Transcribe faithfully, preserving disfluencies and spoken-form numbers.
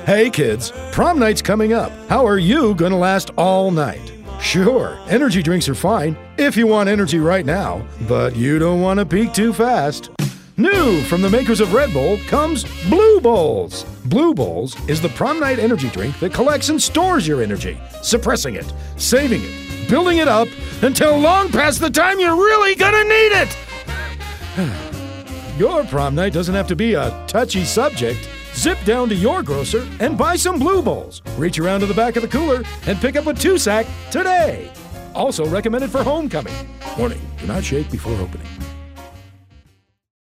Hey kids, prom night's coming up. How are you gonna last all night? Sure, energy drinks are fine if you want energy right now, but you don't want to peak too fast. New from the makers of Red Bull comes Blue Bowls. Blue Bowls is the prom night energy drink that collects and stores your energy, suppressing it, saving it, building it up until long past the time you're really gonna need it. Your prom night doesn't have to be a touchy subject. Zip down to your grocer and buy some Blue Bowls. Reach around to the back of the cooler and pick up a two-sack today. Also recommended for homecoming. Warning, do not shake before opening.